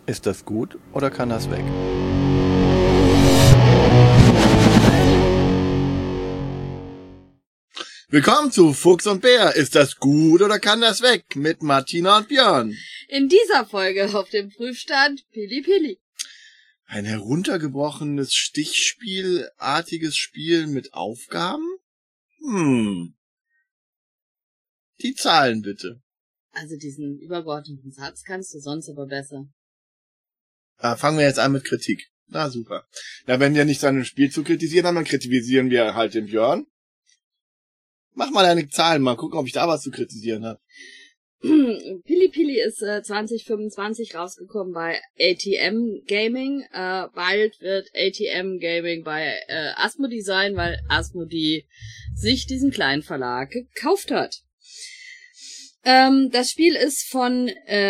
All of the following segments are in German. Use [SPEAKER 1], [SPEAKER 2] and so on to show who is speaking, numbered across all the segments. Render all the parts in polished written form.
[SPEAKER 1] Ist das gut oder kann das weg? Willkommen zu Fuchs und Bär. Ist das gut oder kann das weg? Mit Martina und Björn.
[SPEAKER 2] In dieser Folge auf dem Prüfstand Pili Pili.
[SPEAKER 1] Ein heruntergebrochenes Stichspielartiges Spiel mit Aufgaben? Die Zahlen bitte.
[SPEAKER 2] Also diesen übergeordneten Satz kannst du sonst aber besser.
[SPEAKER 1] Fangen wir jetzt an mit Kritik. Na super. Na, wenn wir nicht sein Spiel zu kritisieren haben, dann kritisieren wir halt den Björn. Mach mal deine Zahlen, mal gucken, ob ich da was zu kritisieren habe.
[SPEAKER 2] Pili Pili ist 2025 rausgekommen bei ATM Gaming. Bald wird ATM Gaming bei Asmodee sein, weil Asmodee sich diesen kleinen Verlag gekauft hat. Das Spiel ist von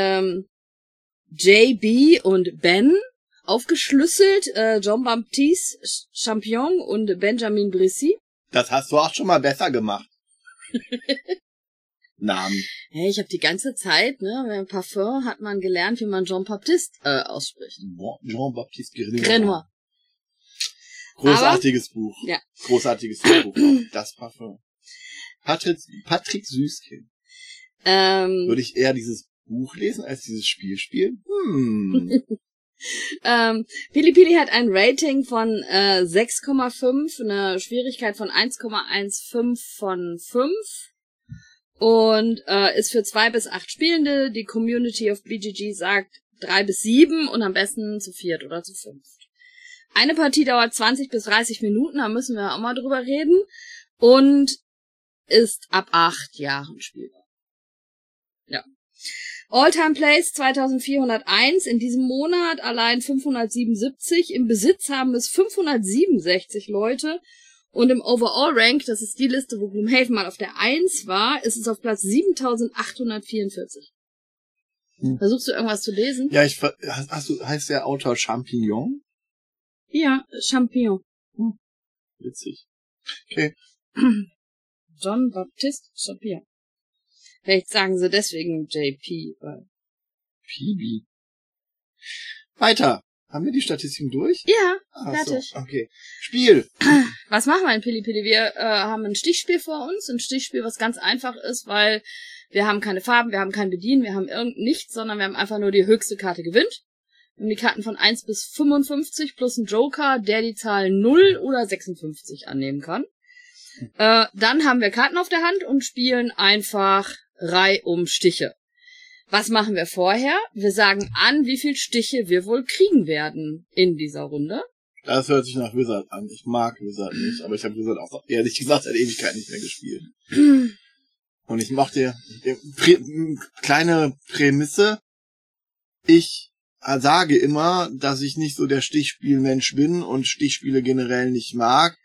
[SPEAKER 2] JB und Ben aufgeschlüsselt, Jean-Baptiste Champion und Benjamin Brissy.
[SPEAKER 1] Das hast du auch schon mal besser gemacht. Namen.
[SPEAKER 2] Hey, ich habe die ganze Zeit, beim Parfum hat man gelernt, wie man Jean-Baptiste ausspricht.
[SPEAKER 1] Jean-Baptiste
[SPEAKER 2] Grenoir.
[SPEAKER 1] Großartiges Buch.
[SPEAKER 2] Ja.
[SPEAKER 1] Großartiges Buch. Das Parfum. Patrick Süßkind. Würde ich eher dieses Buch lesen als dieses Spiel spielen?
[SPEAKER 2] Pili Pili hat ein Rating von 6,5, eine Schwierigkeit von 1,15 von 5 und ist für 2 bis 8 Spielende. Die Community of BGG sagt 3 bis 7 und am besten zu 4 oder zu 5. Eine Partie dauert 20 bis 30 Minuten, da müssen wir auch mal drüber reden, und ist ab 8 Jahren spielbar. Ja. All-Time Plays 2401, in diesem Monat allein 577, im Besitz haben es 567 Leute und im Overall Rank, das ist die Liste, wo Gloomhaven mal auf der 1 war, ist es auf Platz 7844. Versuchst du irgendwas zu lesen?
[SPEAKER 1] Ja, heißt der Autor Champignon?
[SPEAKER 2] Ja, Champion.
[SPEAKER 1] Witzig. Okay.
[SPEAKER 2] Jean-Baptiste Champion. Vielleicht sagen sie deswegen JP.
[SPEAKER 1] PB. Weiter. Haben wir die Statistiken durch?
[SPEAKER 2] Ja,
[SPEAKER 1] fertig. So, okay. Spiel.
[SPEAKER 2] Was machen wir in Pili Pili? Wir haben ein Stichspiel vor uns. Ein Stichspiel, was ganz einfach ist, weil wir haben keine Farben, wir haben kein Bedienen, wir haben nichts, sondern wir haben einfach nur die höchste Karte gewinnt. Wir haben die Karten von 1 bis 55 plus einen Joker, der die Zahlen 0 oder 56 annehmen kann. Dann haben wir Karten auf der Hand und spielen einfach reihum Stiche. Was machen wir vorher? Wir sagen an, wie viel Stiche wir wohl kriegen werden in dieser Runde.
[SPEAKER 1] Das hört sich nach Wizard an. Ich mag Wizard nicht, aber ich habe Wizard auch ehrlich gesagt seit Ewigkeit nicht mehr gespielt. Und ich mache kleine Prämisse. Ich sage immer, dass ich nicht so der Stichspielmensch bin und Stichspiele generell nicht mag.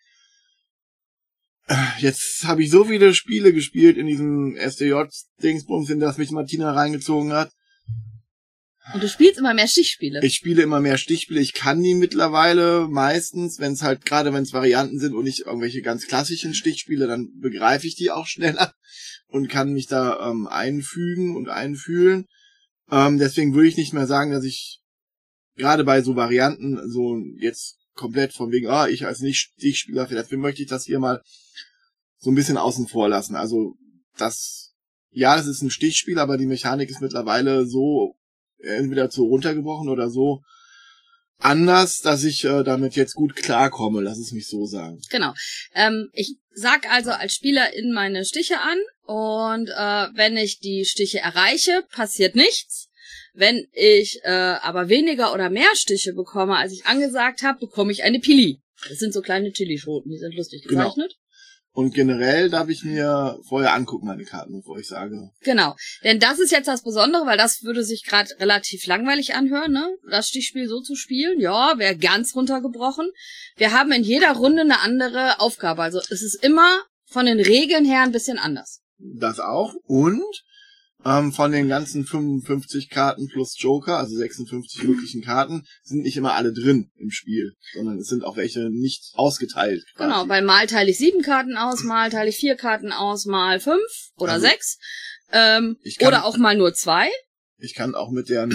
[SPEAKER 1] Jetzt habe ich so viele Spiele gespielt in diesem SDJ-Dingsbums, in das mich Martina reingezogen hat.
[SPEAKER 2] Und du spielst immer mehr Stichspiele.
[SPEAKER 1] Ich spiele immer mehr Stichspiele. Ich kann die mittlerweile meistens, wenn es Varianten sind und nicht irgendwelche ganz klassischen Stichspiele, dann begreife ich die auch schneller und kann mich da einfügen und einfühlen. Deswegen würde ich nicht mehr sagen, dass ich gerade bei so Varianten so jetzt komplett von wegen, ich als Nicht-Stichspieler, deswegen möchte ich das hier mal so ein bisschen außen vor lassen. Also es ist ein Stichspiel, aber die Mechanik ist mittlerweile so entweder zu runtergebrochen oder so anders, dass ich damit jetzt gut klarkomme, lass es mich so sagen.
[SPEAKER 2] Genau. Ich sag also als Spielerin meine Stiche an und wenn ich die Stiche erreiche, passiert nichts. Wenn ich aber weniger oder mehr Stiche bekomme, als ich angesagt habe, bekomme ich eine Pili. Das sind so kleine Chilischoten, die sind lustig gezeichnet.
[SPEAKER 1] Genau. Und generell darf ich mir vorher angucken, meine Karten, bevor ich sage.
[SPEAKER 2] Genau, denn das ist jetzt das Besondere, weil das würde sich gerade relativ langweilig anhören, ne? Das Stichspiel so zu spielen, ja, wäre ganz runtergebrochen. Wir haben in jeder Runde eine andere Aufgabe, also es ist immer von den Regeln her ein bisschen anders.
[SPEAKER 1] Das auch, und von den ganzen 55 Karten plus Joker, also 56 möglichen Karten, sind nicht immer alle drin im Spiel, sondern es sind auch welche nicht ausgeteilt. Quasi.
[SPEAKER 2] Genau, weil mal teile ich 7 Karten aus, mal teile ich 4 Karten aus, mal 5 oder 6. Oder auch mal nur 2.
[SPEAKER 1] Ich kann auch mit der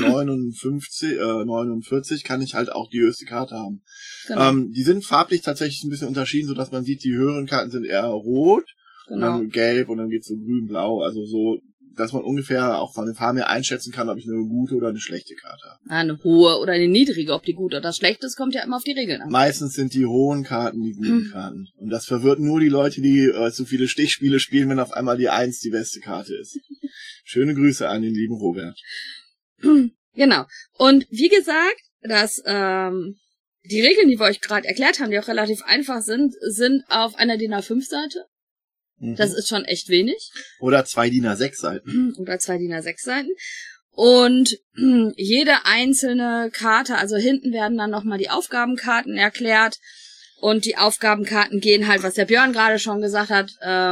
[SPEAKER 1] 49 kann ich halt auch die höchste Karte haben.
[SPEAKER 2] Genau.
[SPEAKER 1] Die sind farblich tatsächlich ein bisschen unterschieden, sodass man sieht, die höheren Karten sind eher rot, und dann gelb und dann geht's so grün, blau, also so, dass man ungefähr auch von den Farben her einschätzen kann, ob ich eine gute oder eine schlechte Karte habe.
[SPEAKER 2] Eine hohe oder eine niedrige, ob die gut oder schlecht ist, kommt ja immer auf die Regeln an.
[SPEAKER 1] Meistens sind die hohen Karten die guten Karten. Und das verwirrt nur die Leute, die zu viele Stichspiele spielen, wenn auf einmal die 1 die beste Karte ist. Schöne Grüße an den lieben Robert.
[SPEAKER 2] Genau. Und wie gesagt, dass die Regeln, die wir euch gerade erklärt haben, die auch relativ einfach sind auf einer DIN A5-Seite. Das ist schon echt wenig.
[SPEAKER 1] Oder 2 DIN A6-Seiten.
[SPEAKER 2] Oder 2 DIN A6-Seiten. Und jede einzelne Karte, also hinten werden dann nochmal die Aufgabenkarten erklärt. Und die Aufgabenkarten gehen halt, was der Björn gerade schon gesagt hat,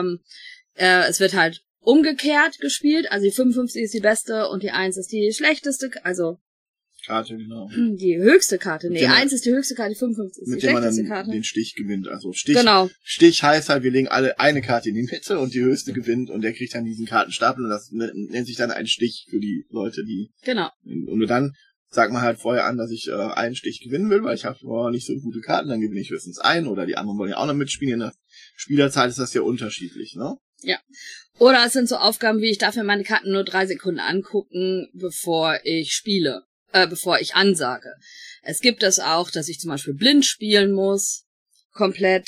[SPEAKER 2] es wird halt umgekehrt gespielt. Also die 55 ist die beste und die 1 ist die schlechteste, also
[SPEAKER 1] Karte, genau.
[SPEAKER 2] die höchste Karte. Nee,
[SPEAKER 1] Genau.
[SPEAKER 2] 1 ist die höchste Karte, die 55 ist die schlechteste
[SPEAKER 1] Mit dem man
[SPEAKER 2] Karte.
[SPEAKER 1] dann den Stich gewinnt. Also Stich,
[SPEAKER 2] Genau.
[SPEAKER 1] Stich heißt halt, wir legen alle eine Karte in die Mitte und die höchste gewinnt und der kriegt dann diesen Kartenstapel und das nennt sich dann ein Stich für die Leute, die...
[SPEAKER 2] Genau.
[SPEAKER 1] Und dann sagt man halt vorher an, dass ich einen Stich gewinnen will, weil ich habe nicht so gute Karten, dann gewinne ich höchstens einen oder die anderen wollen ja auch noch mitspielen. In der Spielerzeit ist das ja unterschiedlich, ne?
[SPEAKER 2] Ja. Oder es sind so Aufgaben wie, ich darf mir meine Karten nur 3 Sekunden angucken, bevor ich spiele. Bevor ich ansage. Es gibt es auch, dass ich zum Beispiel blind spielen muss, komplett.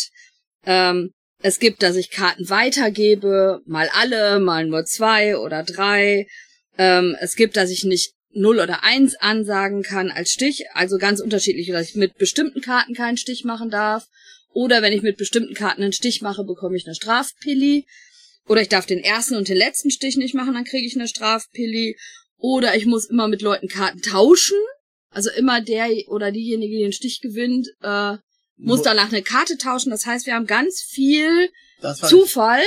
[SPEAKER 2] Es gibt, dass ich Karten weitergebe, mal alle, mal nur 2 oder 3. Es gibt, dass ich nicht 0 oder 1 ansagen kann als Stich, also ganz unterschiedlich, dass ich mit bestimmten Karten keinen Stich machen darf. Oder wenn ich mit bestimmten Karten einen Stich mache, bekomme ich eine Strafpilli. Oder ich darf den ersten und den letzten Stich nicht machen, dann kriege ich eine Strafpilli. Oder ich muss immer mit Leuten Karten tauschen. Also immer der oder diejenige, die den Stich gewinnt, muss danach eine Karte tauschen. Das heißt, wir haben ganz viel Zufall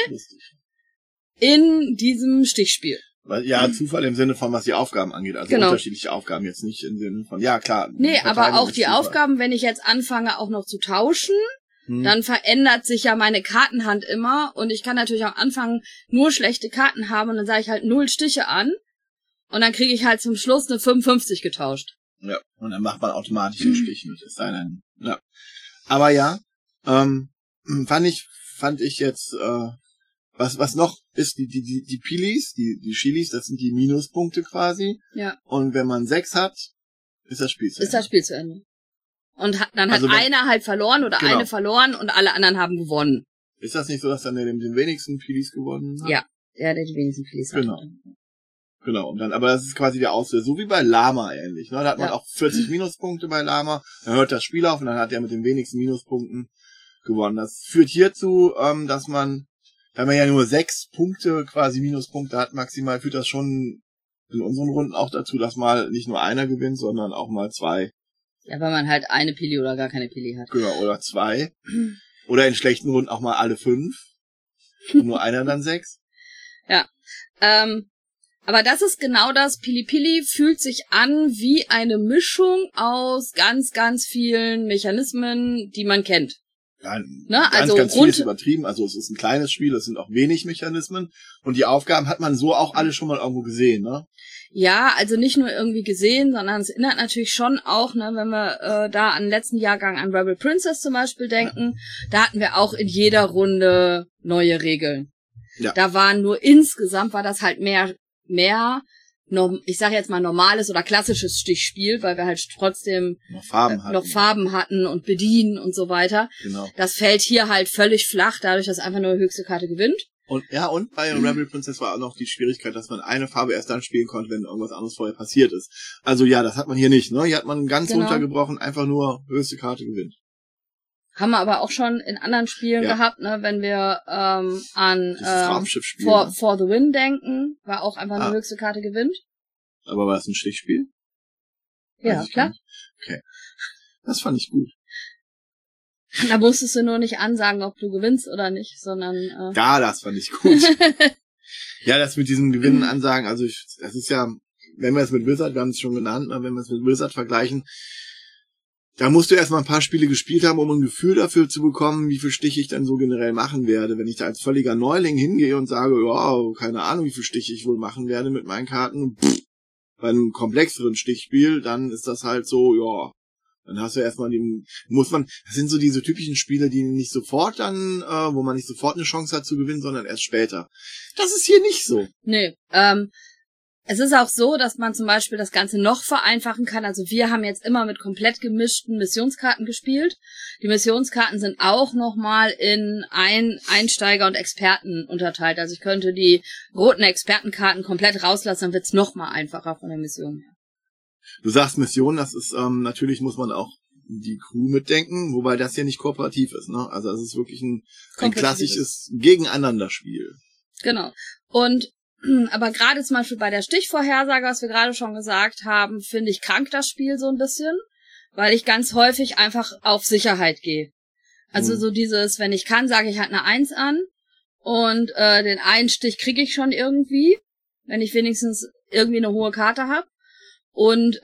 [SPEAKER 2] in diesem Stichspiel.
[SPEAKER 1] Ja, Zufall im Sinne von, was die Aufgaben angeht. Also unterschiedliche Aufgaben, jetzt nicht im Sinne von, ja klar.
[SPEAKER 2] Nee, aber auch die Aufgaben, wenn ich jetzt anfange, auch noch zu tauschen, dann verändert sich ja meine Kartenhand immer. Und ich kann natürlich am Anfang nur schlechte Karten haben und dann sage ich halt 0 Stiche an. Und dann kriege ich halt zum Schluss eine 55 getauscht.
[SPEAKER 1] Ja, und dann macht man automatisch den Stich mit. Es sei denn, ja. Aber ja, fand ich jetzt, was noch ist, die Pilis, die Chilis, das sind die Minuspunkte quasi.
[SPEAKER 2] Ja.
[SPEAKER 1] Und wenn man 6 hat, ist das Spiel zu Ende.
[SPEAKER 2] Ist das Spiel zu Ende. Und dann hat einer halt verloren oder eine verloren und alle anderen haben gewonnen.
[SPEAKER 1] Ist das nicht so, dass dann der den wenigsten Pilis gewonnen hat?
[SPEAKER 2] Ja, der die wenigsten Pilis hat.
[SPEAKER 1] Genau, und dann, aber das ist quasi der Auslöser, so wie bei Lama ähnlich, ne? Da hat man auch 40 Minuspunkte bei Lama, dann hört das Spiel auf und dann hat der mit den wenigsten Minuspunkten gewonnen. Das führt hierzu, dass man, da man ja nur 6 Punkte, quasi Minuspunkte hat maximal, führt das schon in unseren Runden auch dazu, dass mal nicht nur einer gewinnt, sondern auch mal 2.
[SPEAKER 2] Ja, weil man halt eine Pili oder gar keine Pili hat.
[SPEAKER 1] Genau, oder 2. Oder in schlechten Runden auch mal alle 5. Und nur einer dann 6.
[SPEAKER 2] Ja, aber das ist genau das. Pili-Pili fühlt sich an wie eine Mischung aus ganz, ganz vielen Mechanismen, die man kennt.
[SPEAKER 1] Ja,
[SPEAKER 2] ne? Also
[SPEAKER 1] ganz viel ist übertrieben. Also es ist ein kleines Spiel, es sind auch wenig Mechanismen. Und die Aufgaben hat man so auch alle schon mal irgendwo gesehen, ne?
[SPEAKER 2] Ja, also nicht nur irgendwie gesehen, sondern es erinnert natürlich schon auch, ne, wenn wir da an den letzten Jahrgang an Rebel Princess zum Beispiel denken, da hatten wir auch in jeder Runde neue Regeln. Ja. Da waren nur insgesamt, war das halt mehr, ich sage jetzt mal normales oder klassisches Stichspiel, weil wir halt trotzdem noch Farben hatten und bedienen und so weiter.
[SPEAKER 1] Genau.
[SPEAKER 2] Das fällt hier halt völlig flach, dadurch, dass einfach nur die höchste Karte gewinnt.
[SPEAKER 1] Und bei Rebel Princess war auch noch die Schwierigkeit, dass man eine Farbe erst dann spielen konnte, wenn irgendwas anderes vorher passiert ist. Also ja, das hat man hier nicht, ne? Hier hat man ganz runtergebrochen, einfach nur höchste Karte gewinnt.
[SPEAKER 2] Haben wir aber auch schon in anderen Spielen gehabt, ne, wenn wir an For the Win denken, war auch einfach eine höchste Karte gewinnt.
[SPEAKER 1] Aber war es ein Stichspiel?
[SPEAKER 2] Ja, klar.
[SPEAKER 1] Okay. Das fand ich gut.
[SPEAKER 2] Da musstest du nur nicht ansagen, ob du gewinnst oder nicht, sondern
[SPEAKER 1] Ja, das fand ich gut. Ja, das mit diesen Gewinnen ansagen, also das ist ja, wenn wir es mit Wizard, wir haben es schon genannt, wenn wir es mit Wizard vergleichen, da musst du erstmal ein paar Spiele gespielt haben, um ein Gefühl dafür zu bekommen, wie viel Stiche ich dann so generell machen werde. Wenn ich da als völliger Neuling hingehe und sage, wow, keine Ahnung, wie viel Stiche ich wohl machen werde mit meinen Karten, Bei einem komplexeren Stichspiel, dann ist das halt so, ja, dann hast du erstmal das sind so diese typischen Spiele, die nicht sofort dann, wo man nicht sofort eine Chance hat zu gewinnen, sondern erst später. Das ist hier nicht so.
[SPEAKER 2] Nee, es ist auch so, dass man zum Beispiel das Ganze noch vereinfachen kann. Also wir haben jetzt immer mit komplett gemischten Missionskarten gespielt. Die Missionskarten sind auch nochmal in Einsteiger und Experten unterteilt. Also ich könnte die roten Expertenkarten komplett rauslassen, dann wird's nochmal einfacher von der Mission her.
[SPEAKER 1] Du sagst Mission, das ist, natürlich muss man auch die Crew mitdenken, wobei das hier nicht kooperativ ist, ne? Also es ist wirklich ein klassisches Gegeneinanderspiel.
[SPEAKER 2] Genau. Und aber gerade zum Beispiel bei der Stichvorhersage, was wir gerade schon gesagt haben, finde ich krank das Spiel so ein bisschen, weil ich ganz häufig einfach auf Sicherheit gehe. Also so dieses, wenn ich kann, sage ich halt eine 1 an und den einen Stich kriege ich schon irgendwie, wenn ich wenigstens irgendwie eine hohe Karte habe. Und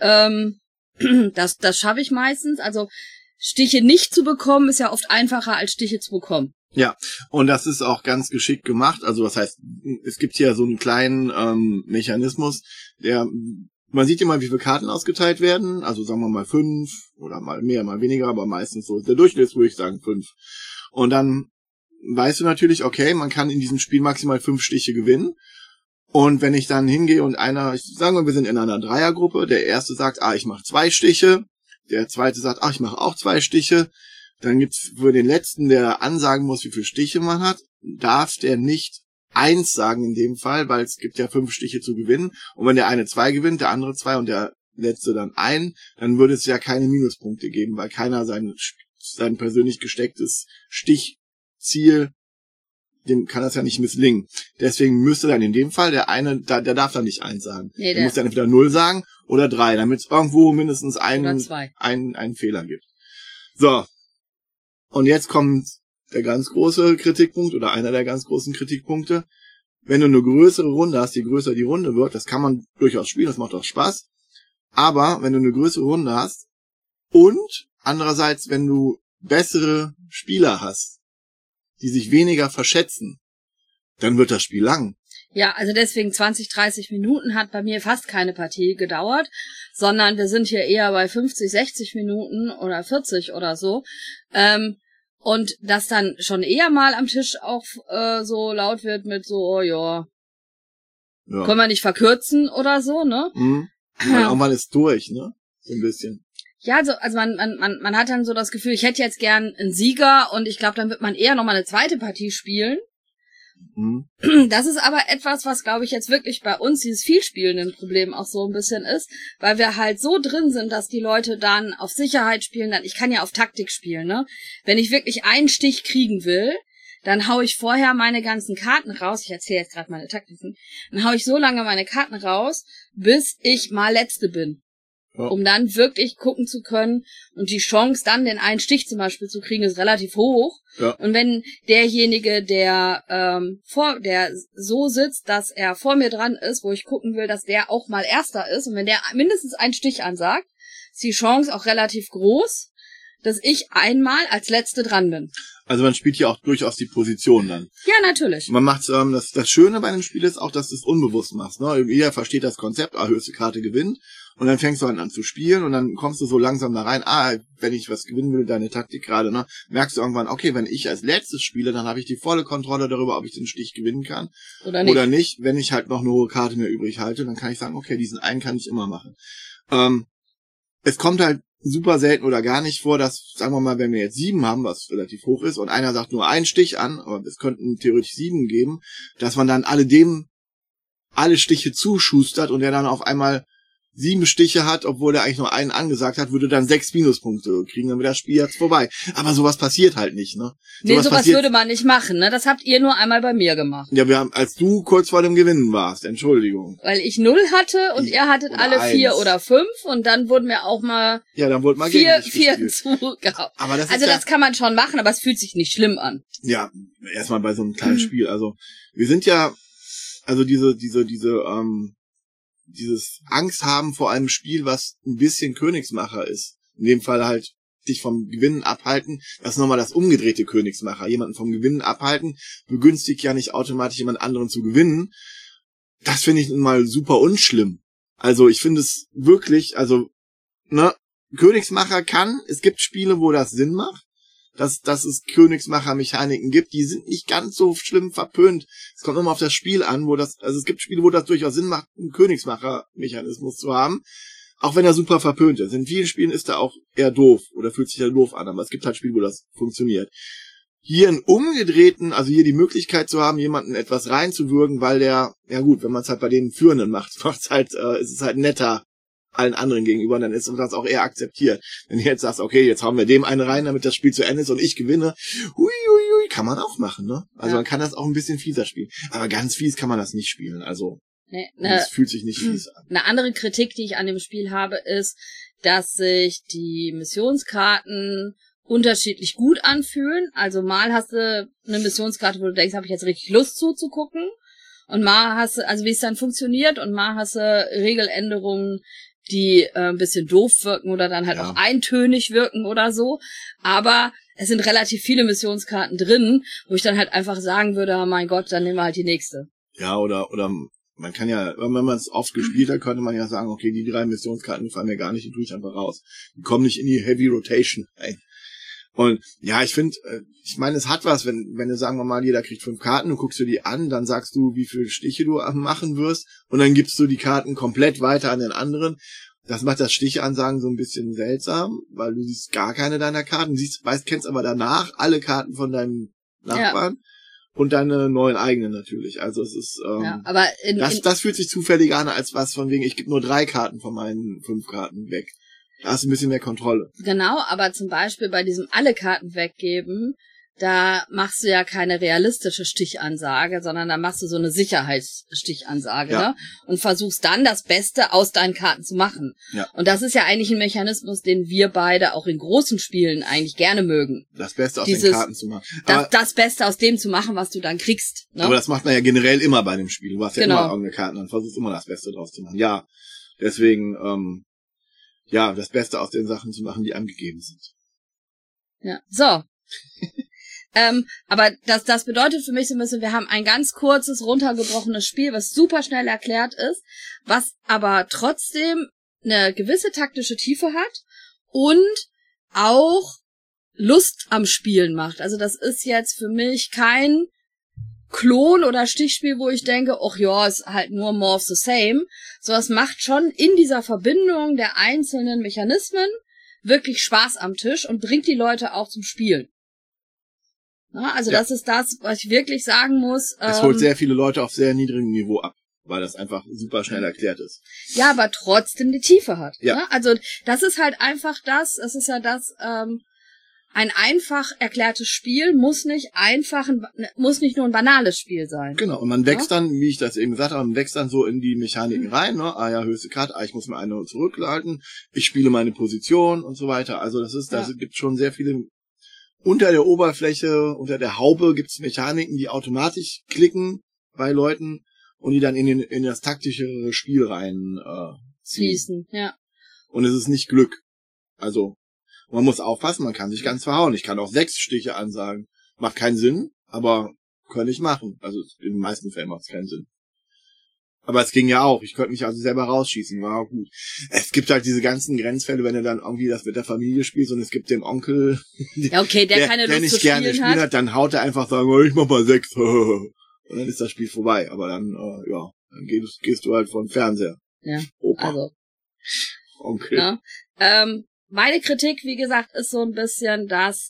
[SPEAKER 2] das schaffe ich meistens. Also Stiche nicht zu bekommen, ist ja oft einfacher als Stiche zu bekommen.
[SPEAKER 1] Ja, und das ist auch ganz geschickt gemacht. Also das heißt, es gibt hier so einen kleinen Mechanismus, man sieht immer, wie viele Karten ausgeteilt werden. Also sagen wir mal 5 oder mal mehr, mal weniger, aber meistens so. Der Durchschnitt würde ich sagen 5. Und dann weißt du natürlich, okay, man kann in diesem Spiel maximal 5 Stiche gewinnen. Und wenn ich dann hingehe und sagen wir, wir sind in einer Dreiergruppe, der erste sagt, ich mache 2 Stiche, der zweite sagt, ich mache auch 2 Stiche. Dann gibt's für den letzten, der ansagen muss, wie viele Stiche man hat, darf der nicht 1 sagen in dem Fall, weil es gibt ja 5 Stiche zu gewinnen. Und wenn der eine 2 gewinnt, der andere 2 und der letzte dann 1, dann würde es ja keine Minuspunkte geben, weil keiner sein persönlich gestecktes Stichziel, dem kann das ja nicht misslingen. Deswegen müsste dann in dem Fall der eine, der darf dann nicht 1 sagen. Nee, der muss dann entweder 0 sagen oder 3, damit es irgendwo mindestens einen Fehler gibt. So. Und jetzt kommt der ganz große Kritikpunkt oder einer der ganz großen Kritikpunkte. Wenn du eine größere Runde hast, je größer die Runde wird, das kann man durchaus spielen, das macht auch Spaß. Aber wenn du eine größere Runde hast und andererseits, wenn du bessere Spieler hast, die sich weniger verschätzen, dann wird das Spiel lang.
[SPEAKER 2] Ja, also deswegen 20, 30 Minuten hat bei mir fast keine Partie gedauert, sondern wir sind hier eher bei 50, 60 Minuten oder 40 oder so. Und das dann schon eher mal am Tisch auch so laut wird mit so, ja, können wir nicht verkürzen oder so, ne?
[SPEAKER 1] Mhm. Irgendwann ist durch, ne? So ein bisschen.
[SPEAKER 2] Ja, also man hat dann so das Gefühl, ich hätte jetzt gern einen Sieger und ich glaube, dann wird man eher nochmal eine zweite Partie spielen. Mhm. Das ist aber etwas, was, glaube ich, jetzt wirklich bei uns dieses vielspielende Problem auch so ein bisschen ist, weil wir halt so drin sind, dass die Leute dann auf Sicherheit spielen, ich kann ja auf Taktik spielen, ne? Wenn ich wirklich einen Stich kriegen will, dann hau ich vorher meine ganzen Karten raus, ich erzähle jetzt gerade meine Taktiken, dann hau ich so lange meine Karten raus, bis ich mal Letzte bin. Ja. Um dann wirklich gucken zu können und die Chance, dann den einen Stich zum Beispiel zu kriegen, ist relativ hoch. Ja. Und wenn derjenige, der so sitzt, dass er vor mir dran ist, wo ich gucken will, dass der auch mal Erster ist, und wenn der mindestens einen Stich ansagt, ist die Chance auch relativ groß, dass ich einmal als Letzte dran bin.
[SPEAKER 1] Also man spielt hier auch durchaus die Position dann.
[SPEAKER 2] Ja, natürlich.
[SPEAKER 1] Man macht das Schöne bei einem Spiel ist auch, dass du es unbewusst machst. Ne? Jeder versteht das Konzept, höchste Karte gewinnt. Und dann fängst du an zu spielen und dann kommst du so langsam da rein, wenn ich was gewinnen will, deine Taktik gerade, ne, merkst du irgendwann, okay, wenn ich als letztes spiele, dann habe ich die volle Kontrolle darüber, ob ich den Stich gewinnen kann oder nicht. Wenn ich halt noch eine hohe Karte mir übrig halte, dann kann ich sagen, okay, diesen einen kann ich immer machen. Es kommt halt super selten oder gar nicht vor, dass, sagen wir mal, wenn wir jetzt 7 haben, was relativ hoch ist, und einer sagt nur einen Stich an, aber es könnten theoretisch 7 geben, dass man dann alle Stiche zuschustert und der dann auf einmal 7 Stiche hat, obwohl der eigentlich nur einen angesagt hat, würde dann 6 Minuspunkte kriegen, dann wäre das Spiel jetzt vorbei. Aber sowas passiert halt nicht, ne?
[SPEAKER 2] Sowas würde man nicht machen, ne? Das habt ihr nur einmal bei mir gemacht.
[SPEAKER 1] Ja, als du kurz vor dem Gewinnen warst, Entschuldigung.
[SPEAKER 2] Weil ich 0 hatte und ihr hattet alle 4 oder 5 und dann wurden mir auch mal, 4 zugehauen. Aber das kann man schon machen, aber es fühlt sich nicht schlimm an.
[SPEAKER 1] Ja, erstmal bei so einem kleinen Spiel. Also, wir sind ja, also dieses Angst haben vor einem Spiel, was ein bisschen Königsmacher ist. In dem Fall halt dich vom Gewinnen abhalten. Das ist nochmal das umgedrehte Königsmacher. Jemanden vom Gewinnen abhalten begünstigt ja nicht automatisch jemand anderen zu gewinnen. Das finde ich nun mal super unschlimm. Also ich finde es wirklich, also, ne, Königsmacher es gibt Spiele, wo das Sinn macht, dass es Königsmacher-Mechaniken gibt, die sind nicht ganz so schlimm verpönt. Es kommt immer auf das Spiel an, also es gibt Spiele, wo das durchaus Sinn macht, einen Königsmacher-Mechanismus zu haben, auch wenn er super verpönt ist. In vielen Spielen ist er auch eher doof oder fühlt sich ja doof an, aber es gibt halt Spiele, wo das funktioniert. Hier einen umgedrehten, also hier die Möglichkeit zu haben, jemanden etwas reinzuwürgen, weil der, ja gut, wenn man es halt bei den Führenden macht, ist es halt netter allen anderen gegenüber, dann ist das auch eher akzeptiert. Wenn du jetzt sagst, okay, jetzt hauen wir dem einen rein, damit das Spiel zu Ende ist und ich gewinne, kann man auch machen, ne? Also man kann das auch ein bisschen fieser spielen. Aber ganz fies kann man das nicht spielen, also es fühlt sich nicht fies an.
[SPEAKER 2] Eine andere Kritik, die ich an dem Spiel habe, ist, dass sich die Missionskarten unterschiedlich gut anfühlen. Also mal hast du eine Missionskarte, wo du denkst, habe ich jetzt richtig Lust zuzugucken. Und mal hast du, also wie es dann funktioniert, und mal hast du Regeländerungen, die ein bisschen doof wirken oder dann halt auch eintönig wirken oder so. Aber es sind relativ viele Missionskarten drin, wo ich dann halt einfach sagen würde, oh mein Gott, dann nehmen wir halt die nächste.
[SPEAKER 1] Ja, oder man kann ja, wenn man es oft gespielt hat, könnte man ja sagen, okay, die 3 Missionskarten gefallen mir gar nicht, die tue ich einfach raus. Die kommen nicht in die Heavy Rotation rein. Und ja, ich meine, es hat was, wenn du, sagen wir mal, jeder kriegt 5 Karten, du guckst dir die an, dann sagst du, wie viele Stiche du machen wirst, und dann gibst du die Karten komplett weiter an den anderen. Das macht das Sticheansagen so ein bisschen seltsam, weil du siehst gar keine deiner Karten, kennst aber danach alle Karten von deinem Nachbarn und deine neuen eigenen natürlich. Also es ist,
[SPEAKER 2] aber
[SPEAKER 1] das fühlt sich zufälliger an als was von wegen, ich gebe nur 3 Karten von meinen 5 Karten weg. Da hast du ein bisschen mehr Kontrolle.
[SPEAKER 2] Genau, aber zum Beispiel bei diesem alle Karten weggeben, da machst du ja keine realistische Stichansage, sondern da machst du so eine Sicherheitssstichansage, ne? Und versuchst dann das Beste aus deinen Karten zu machen. Ja. Und das ist ja eigentlich ein Mechanismus, den wir beide auch in großen Spielen eigentlich gerne mögen.
[SPEAKER 1] Das Beste aus den Karten zu machen.
[SPEAKER 2] Das Beste aus dem zu machen, was du dann kriegst. Ne?
[SPEAKER 1] Aber das macht man ja generell immer bei dem Spiel. Du hast ja immer irgendeine Karten, dann versuchst immer das Beste draus zu machen. Ja, deswegen, das Beste aus den Sachen zu machen, die angegeben sind.
[SPEAKER 2] Ja, so. Aber das bedeutet für mich so ein bisschen, wir haben ein ganz kurzes, runtergebrochenes Spiel, was super schnell erklärt ist, was aber trotzdem eine gewisse taktische Tiefe hat und auch Lust am Spielen macht. Also das ist jetzt für mich kein Klon- oder Stichspiel, wo ich denke, ach ja, ist halt nur more of the same. So, es macht schon in dieser Verbindung der einzelnen Mechanismen wirklich Spaß am Tisch und bringt die Leute auch zum Spielen. Ja, also das ist das, was ich wirklich sagen muss.
[SPEAKER 1] Es holt sehr viele Leute auf sehr niedrigem Niveau ab, weil das einfach super schnell erklärt ist.
[SPEAKER 2] Ja, aber trotzdem die Tiefe hat.
[SPEAKER 1] Ja.
[SPEAKER 2] Ne? Also das ist halt einfach das ist ja das, ein einfach erklärtes Spiel muss nicht nur ein banales Spiel sein.
[SPEAKER 1] Genau, und man wächst dann, wie ich das eben gesagt habe, man wächst dann so in die Mechaniken rein, ne? Ah ja, höchste Karte, ich muss mir eine zurückhalten, ich spiele meine Position und so weiter. Also das gibt schon sehr viele. Unter der Oberfläche, unter der Haube gibt's Mechaniken, die automatisch klicken bei Leuten und die dann in das taktischere Spiel rein
[SPEAKER 2] fließen, ja.
[SPEAKER 1] Und es ist nicht Glück. Also man muss aufpassen, man kann sich ganz verhauen. Ich kann auch 6 Stiche ansagen. Macht keinen Sinn, aber kann ich machen. Also in den meisten Fällen macht es keinen Sinn. Aber es ging ja auch. Ich konnte mich also selber rausschießen. War gut. Es gibt halt diese ganzen Grenzfälle, wenn du dann irgendwie das mit der Familie spielst und es gibt den Onkel,
[SPEAKER 2] ja, okay, der keine Lust
[SPEAKER 1] nicht gerne spielen hat, dann haut er einfach sagen, ich mach mal 6. Und dann ist das Spiel vorbei. Aber dann, dann gehst du halt vom Fernseher.
[SPEAKER 2] Ja,
[SPEAKER 1] Opa.
[SPEAKER 2] also.
[SPEAKER 1] Onkel.
[SPEAKER 2] Ja. Meine Kritik, wie gesagt, ist so ein bisschen, dass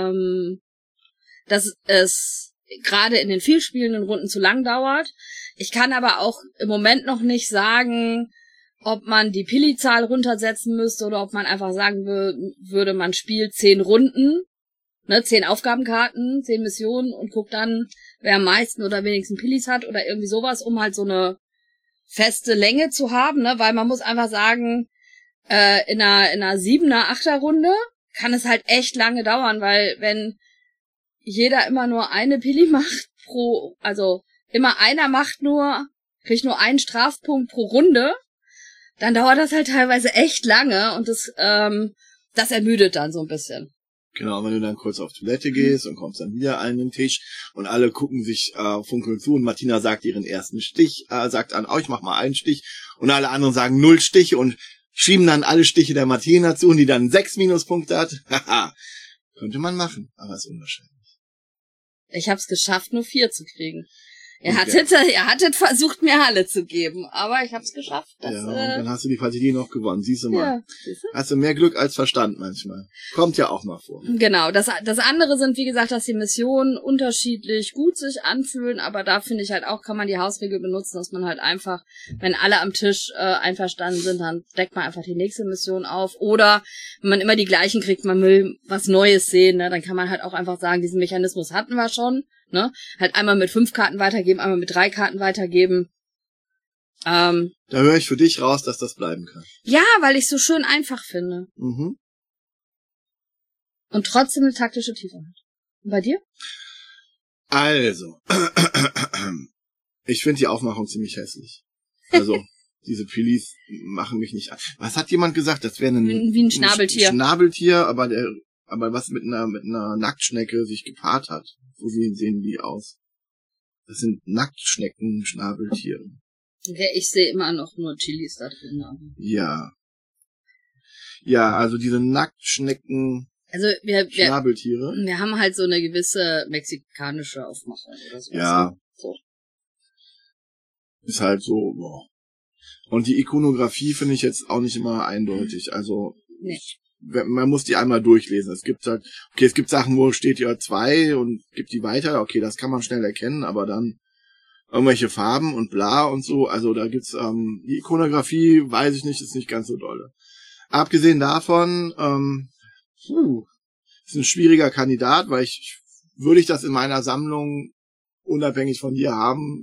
[SPEAKER 2] es gerade in den vielspielenden Runden zu lang dauert. Ich kann aber auch im Moment noch nicht sagen, ob man die Pili-Zahl runtersetzen müsste oder ob man einfach sagen würde, man spielt 10 Runden, ne, 10 Aufgabenkarten, 10 Missionen und guckt dann, wer am meisten oder wenigsten Pilis hat oder irgendwie sowas, um halt so eine feste Länge zu haben, ne, weil man muss einfach sagen, in einer 7er, 8er Runde kann es halt echt lange dauern, weil wenn jeder immer nur eine Pili macht also immer einer kriegt nur einen Strafpunkt pro Runde, dann dauert das halt teilweise echt lange und das ermüdet dann so ein bisschen.
[SPEAKER 1] Genau, wenn du dann kurz auf Toilette gehst und kommst dann wieder an den Tisch und alle gucken sich funkeln zu und Martina sagt ihren ersten Stich, sagt an, ich mach mal einen Stich und alle anderen sagen 0 Stiche und schieben dann alle Stiche der Martina zu und die dann 6 Minuspunkte hat. Haha, könnte man machen, aber ist unwahrscheinlich.
[SPEAKER 2] Ich hab's geschafft, nur 4 zu kriegen. Ihr
[SPEAKER 1] Okay.
[SPEAKER 2] hattet versucht, mir alle zu geben, aber ich hab's geschafft.
[SPEAKER 1] Und dann hast du die Partie noch gewonnen, siehst du mal.
[SPEAKER 2] Ja, siehst du?
[SPEAKER 1] Hast du mehr Glück als Verstand manchmal. Kommt ja auch mal vor.
[SPEAKER 2] Genau, das andere sind, wie gesagt, dass die Missionen unterschiedlich gut sich anfühlen, aber da finde ich halt auch, kann man die Hausregel benutzen, dass man halt einfach, wenn alle am Tisch einverstanden sind, dann deckt man einfach die nächste Mission auf. Oder wenn man immer die gleichen kriegt, man will was Neues sehen, ne, dann kann man halt auch einfach sagen, diesen Mechanismus hatten wir schon, ne? Halt einmal mit 5 Karten weitergeben, einmal mit 3 Karten weitergeben.
[SPEAKER 1] Da höre ich für dich raus, dass das bleiben kann.
[SPEAKER 2] Ja, weil ich so schön einfach finde.
[SPEAKER 1] Mhm.
[SPEAKER 2] Und trotzdem eine taktische Tiefe hat. Und bei dir?
[SPEAKER 1] Also, ich finde die Aufmachung ziemlich hässlich. Also, diese Pilis machen mich nicht an. Was hat jemand gesagt? Das wäre
[SPEAKER 2] Wie ein Schnabeltier.
[SPEAKER 1] Ein Schnabeltier, aber was mit einer Nacktschnecke sich gepaart hat. So sehen die aus. Das sind Nacktschnecken, Schnabeltiere.
[SPEAKER 2] Okay, ich sehe immer noch nur Chilis da drin.
[SPEAKER 1] Ja. Ja, also diese Nacktschnecken,
[SPEAKER 2] Also
[SPEAKER 1] Schnabeltiere.
[SPEAKER 2] wir haben halt so eine gewisse mexikanische Aufmachung oder so.
[SPEAKER 1] Ja.
[SPEAKER 2] So.
[SPEAKER 1] Ist halt so, boah. Und die Ikonografie finde ich jetzt auch nicht immer eindeutig. Also,
[SPEAKER 2] Nee.
[SPEAKER 1] Man muss die einmal durchlesen. Es gibt Sachen, wo steht ja 2 und gibt die weiter. Okay, das kann man schnell erkennen, aber dann irgendwelche Farben und bla und so. Also da gibt's, die Ikonografie, weiß ich nicht, ist nicht ganz so dolle. Abgesehen davon, ist ein schwieriger Kandidat, weil würde ich das in meiner Sammlung unabhängig von dir haben,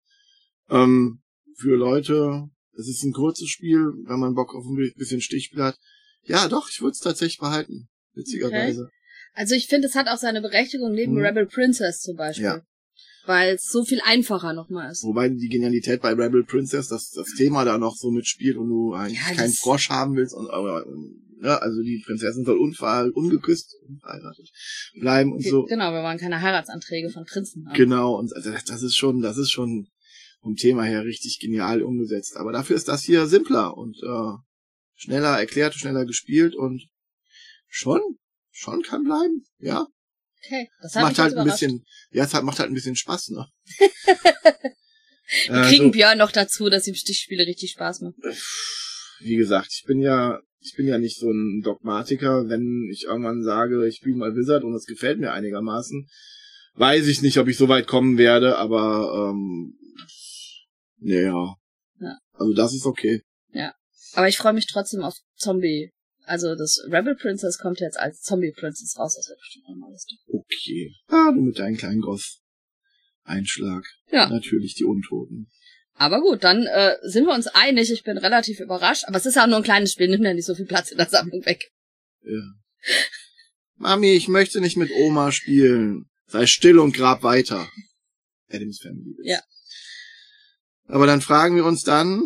[SPEAKER 1] für Leute, es ist ein kurzes Spiel, wenn man Bock auf ein bisschen Stichspiel hat. Ja, doch, ich würde es tatsächlich behalten, witzigerweise.
[SPEAKER 2] Okay. Also ich finde, es hat auch seine Berechtigung neben Rebel Princess zum Beispiel. Ja. Weil es so viel einfacher nochmal ist.
[SPEAKER 1] Wobei die Genialität bei Rebel Princess, dass das Thema da noch so mitspielt und du eigentlich keinen Frosch haben willst also die Prinzessin soll ungeküsst unverheiratet bleiben und so.
[SPEAKER 2] Genau, wir wollen keine Heiratsanträge von Prinzen haben.
[SPEAKER 1] Genau, und das ist schon vom Thema her richtig genial umgesetzt. Aber dafür ist das hier simpler und schneller erklärt, schneller gespielt und schon kann bleiben, ja.
[SPEAKER 2] Okay, das
[SPEAKER 1] macht halt ein bisschen, es macht halt ein bisschen Spaß, ne?
[SPEAKER 2] Wir kriegen Björn noch dazu, dass ihm Stichspiele richtig Spaß machen.
[SPEAKER 1] Wie gesagt, ich bin ja nicht so ein Dogmatiker. Wenn ich irgendwann sage, ich spiele mal Wizard und es gefällt mir einigermaßen, weiß ich nicht, ob ich so weit kommen werde, aber ja. Also das ist okay.
[SPEAKER 2] Ja, aber ich freue mich trotzdem auf Zombie. Also das Rebel Princess kommt jetzt als Zombie Princess raus, das wird bestimmt auch mal lustig.
[SPEAKER 1] Okay. Ah, du mit deinem kleinen Goth-Einschlag. Ja. Natürlich die Untoten.
[SPEAKER 2] Aber gut, dann sind wir uns einig. Ich bin relativ überrascht. Aber es ist ja auch nur ein kleines Spiel, nimmt ja nicht so viel Platz in der Sammlung weg.
[SPEAKER 1] Ja. Mami, ich möchte nicht mit Oma spielen. Sei still und grab weiter. Addams Family.
[SPEAKER 2] Ja.
[SPEAKER 1] Aber dann fragen wir uns dann,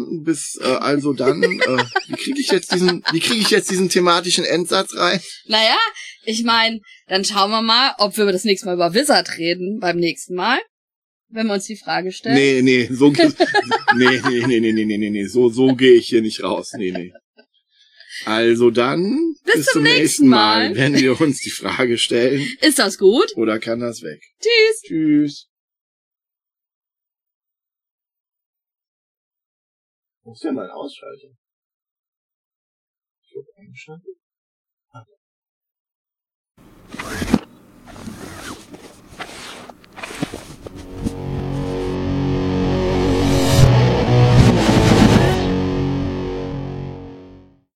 [SPEAKER 1] wie kriege ich jetzt diesen thematischen Endsatz rein?
[SPEAKER 2] Naja, ich meine, dann schauen wir mal, ob wir das nächste Mal über Wizard reden, beim nächsten Mal. Wenn wir uns die Frage stellen.
[SPEAKER 1] Nee, so gehe ich hier nicht raus. Nee. Also dann, bis zum nächsten Mal, wenn wir uns die Frage stellen.
[SPEAKER 2] Ist das gut?
[SPEAKER 1] Oder kann das weg?
[SPEAKER 2] Tschüss.
[SPEAKER 1] Wo ist denn mein Ausschalter? Ich habe eingeschaltet.